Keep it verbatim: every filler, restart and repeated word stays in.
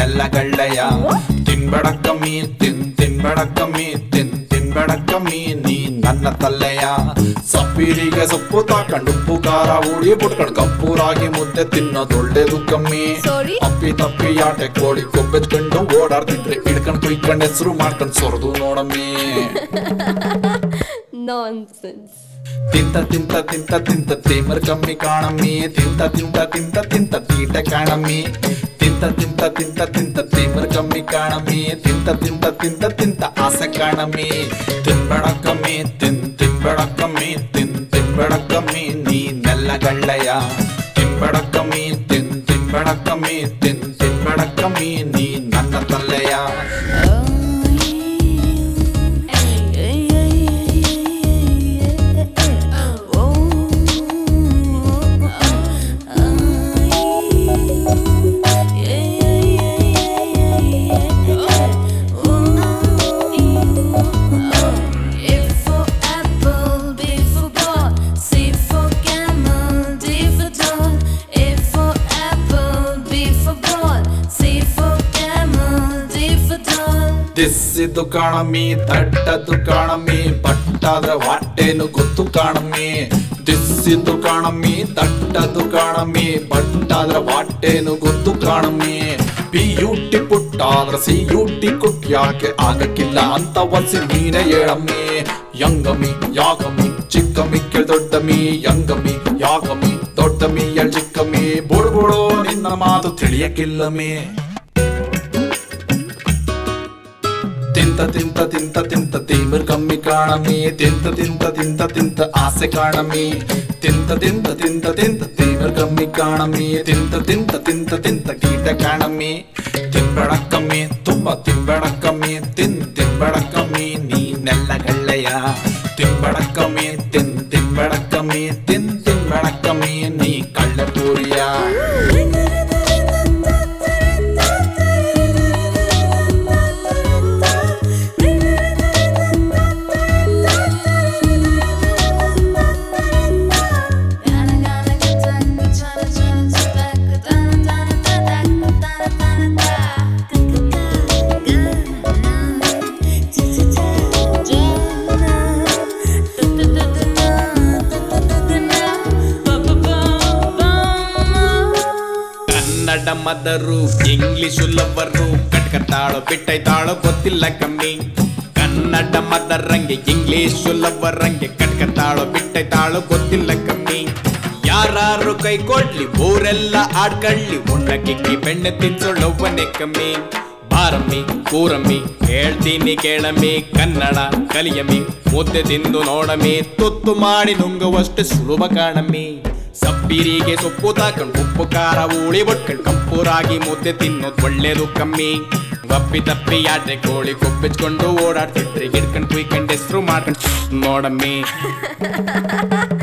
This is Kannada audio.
ನೆಲ್ಲಗಳ್ಳೆಯ ತಿನ್ಬೇಡ ಕಮ್ಮಿ ತಿನ್ ತಿನ್ಬೇಡ ಕಮ್ಮಿ ತಿನ್ ತಿನ್ಬೇಡ ಕಮ್ಮಿ ನೀ ನನ್ನ ತಲ್ಲೆಯ ಸಪ್ಪಿರಿಗೆ ಸೊಪ್ಪು ತಾಕಂಡು ಉಪ್ಪು ಖಾರ ಉಳಿ ಬಿಟ್ಕೊಂಡು ಕಪ್ಪೂರಾಗಿ ಮುದ್ದೆ ತಿನ್ನೋದೊಳ್ಳೇದು ಕಮ್ಮಿ ಅಪ್ಪಿ ತಪ್ಪಿ ಆಟೆ ಕೋಳಿ ಕೊಬ್ಬೆಚ್ಕೊಂಡು ಓಡಾಡ್ತಿದ್ರೆ ಹಿಡ್ಕೊಂಡ್ ಕುಯ್ಕೊಂಡ್ ಹೆಸರು ಮಾಡ್ಕೊಂಡ್ ಸೊರದು ನೋಡಮ್ಮಿ Nonsense. ತಿಂತ ತಿಂತ ತಿಂತ ತಿಂತ ತೇಮರ್ ಕಮ್ಮಿ ಕಾಣಮ್ಮಿ ತಿಂತ ತಿಂತ ತಿಂತ ತಿಂತ ತೀಟ ಕಾಣಮ್ಮಿ ತಿಂತ ತಿಂತ ತಿಂತ ತಿಂತ ತೇಮರ್ ಕಮ್ಮಿ ಕಾಣಮ್ಮಿ ತಿಂತ ತಿಂತ ತಿಂತ ತಿಂತ ಆಸೆ ಕಾಣಮ್ಮಿ ತಿನ್ಬೇಡ ಕಮ್ಮಿ ತಿನ್ ತಿನ್ಬೇಡ ಕಮ್ಮಿ ತಿನ್ ತಿನ್ಬೇಡ ಕಮ್ಮಿ ನೀ ನೆಲ್ಲಗಳ್ಳೆಯ ತಿನ್ಬೇಡ ಕಮ್ಮಿ ತಿನ್ ತಿನ್ಬೇಡ ಕಮ್ಮಿ ತಿನ್ ತಿನ್ಬೇಡ ಕಮ್ಮಿ ನೀ ನನ್ನ ತಲ್ಲೆಯ ದಿಸ್ಸಿದ್ದು ಕಾಣಮ್ಮಿ ತಟ್ಟದ್ದು ಕಾಣಮ್ಮಿ ಪಟ್ಟಾದ್ರ ಹೊಟ್ಟೆನು ಗೊತ್ತು ಕಾಣಮ್ಮಿ ದಿಸ್ಸಿದ್ದು ಕಾಣಮ್ಮಿ ತಟ್ಟದ್ದು ಕಾಣಮ್ಮಿ ಪಟ್ಟಾದ್ರ ಹೊಟ್ಟೆನು ಗೊತ್ತು ಕಾಣಮ್ಮಿ ಪಿ ಯು ಟಿ ಪುಟ್ಟಾದ್ರ ಸಿ ಯು ಟಿ ಕುಟ್ ಯಾಕೆ ಆಗಕ್ಕಿಲ್ಲ ಅಂತ ಒನ್ಸಿ ನೀನೇ ಹೇಳಮ್ಮಿ ಯಂಗಮ್ಮಿ ಯಾಗಮ್ಮಿ ಚಿಕ್ಕಮ್ಮಿ ಕೇಳ್ ದೊಡ್ಡಮ್ಮಿ ಯಂಗಮ್ಮಿ ಯಾಗಮ್ಮಿ ದೊಡ್ಡಮ್ಮಿ ಎಳ್ ಚಿಕ್ಕಮ್ಮಿ ಬುಡು ಬುಡು ನಿನ್ನ ಮಾತು ತಿಳಿಯಕ್ಕಿಲ್ಲಮ್ಮಿ ತಿಂತ ತಿಂತ ತಿಂತ ತಿಂತ ತೇಮರ್ ಕಮ್ಮಿ ಕಾಣಮ್ಮಿ ತಿಂತ ತಿಂತ ತಿಂತ ತಿಂತ ಆಸೆ ಕಾಣಮ್ಮಿ ತಿಂತ ತಿಂತ ತಿಂತ ತಿಂತ ತೇಮರ್ ಕಮ್ಮಿ ಕಾಣಮ್ಮಿ ತಿಂತ ತಿಂತ ತಿಂತ ತಿಂತ ಕೀಟ ಕಾಣಮ್ಮಿ ತಿನ್ಬೇಡ ಕಮ್ಮಿ ತುಂಬಾ ತಿನ್ಬೇಡ ಕಮ್ಮಿ ತಿನ್ ತಿನ್ಬೇಡ ಕಮ್ಮಿ ನೀ ನೆಲ್ಲಗಳ್ಳೆಯ ತಿನ್ಬೇಡ ಕಮ್ಮಿ ತಿನ್ ತಿನ್ಬೇಡ ಕಮ್ಮಿ ತಿನ್ ತಿನ್ಬೇಡ ಕಮ್ಮಿ ನೀ ಕಳ್ಳ ಪೂರಿಯ ಕನ್ನಡ ಮದರು ಇಂಗ್ಲಿಷು ಲವರು ಕಟ್ಕತಾಳೋ ಬಿಟ್ಟೈತಾಳೋ ಗೊತ್ತಿಲ್ಲ ಕಮ್ಮಿ ಕನ್ನಡ ಮದರಂಗೆ ಇಂಗ್ಲಿಷು ಲವರಂಗೆ ಕಟ್ಕತಾಳೋ ಬಿಟ್ಟೈತಾಳೋ ಗೊತ್ತಿಲ್ಲ ಕಮ್ಮಿ ಯಾರು ಕೈ ಕೊಡ್ಲಿ ಊರೆಲ್ಲ ಆಡ್ಕಳ್ಳಿ ಉಣ್ಣಕ್ಕಿಕ್ಕಿ ಬೆಣ್ಣೆ ತಿನ್ಸೊಳ್ಳೊವ್ವನೆ ಕಮ್ಮಿ ಬಾರಮ್ಮಿ ಕೂರಮ್ಮಿ ಹೇಳ್ತೀನಿ ಕೇಳಮ್ಮಿ ಕನ್ನಡ ಕಲಿಯಮ್ಮಿ ಮುದ್ದೆ ತಿಂದು ನೋಡಮ್ಮಿ ತುತ್ತು ಮಾಡಿ ನುಂಗುವಷ್ಟು ಸುಲಭ ಕಾಣಮ್ಮಿ ಸಪ್ಪಿರಿಗೆ ಸೊಪ್ಪು ತಾಕೊಂಡು ಉಪ್ಪು ಖಾರ ಉಳಿ ಬಟ್ಕೊಂಡು ಕಪ್ಪೂರಾಗಿ ಮುದ್ದೆ ತಿನ್ನೋದು ಒಳ್ಳೇದು ಕಮ್ಮಿ ಅಪ್ಪಿ ತಪ್ಪಿ ಆಟೆ ಕೋಳಿ ಕೊಬ್ಬೆಚ್ಕೊಂಡು ಓಡಾಡ್ತಿದ್ರೆ ಹಿಡ್ಕೊಂಡು ಕುಯ್ಕೊಂಡು ಹೆಸರು ಮಾಡ್ಕೊಂಡು ನೋಡಮ್ಮಿ